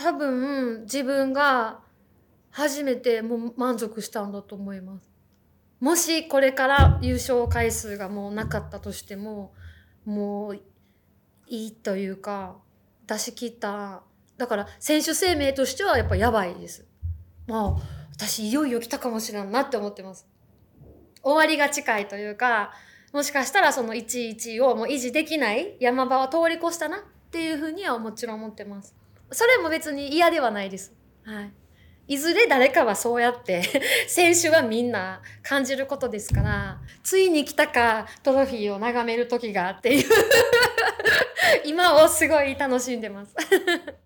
多分自分が初めてもう満足したんだと思います。もしこれから優勝回数がもうなかったとしても、もういいというか、出し切った。だから選手生命としてはやっぱやばいです。まあ、私いよいよ来たかもしれんなって思ってます。終わりが近いというか、もしかしたらその1-1をもう維持できない山場は通り越したなっていうふうにはもちろん思ってます。それも別に嫌ではないです。はい。いずれ誰かはそうやって選手はみんな感じることですから、ついに来たかトロフィーを眺める時がっていう今をすごい楽しんでます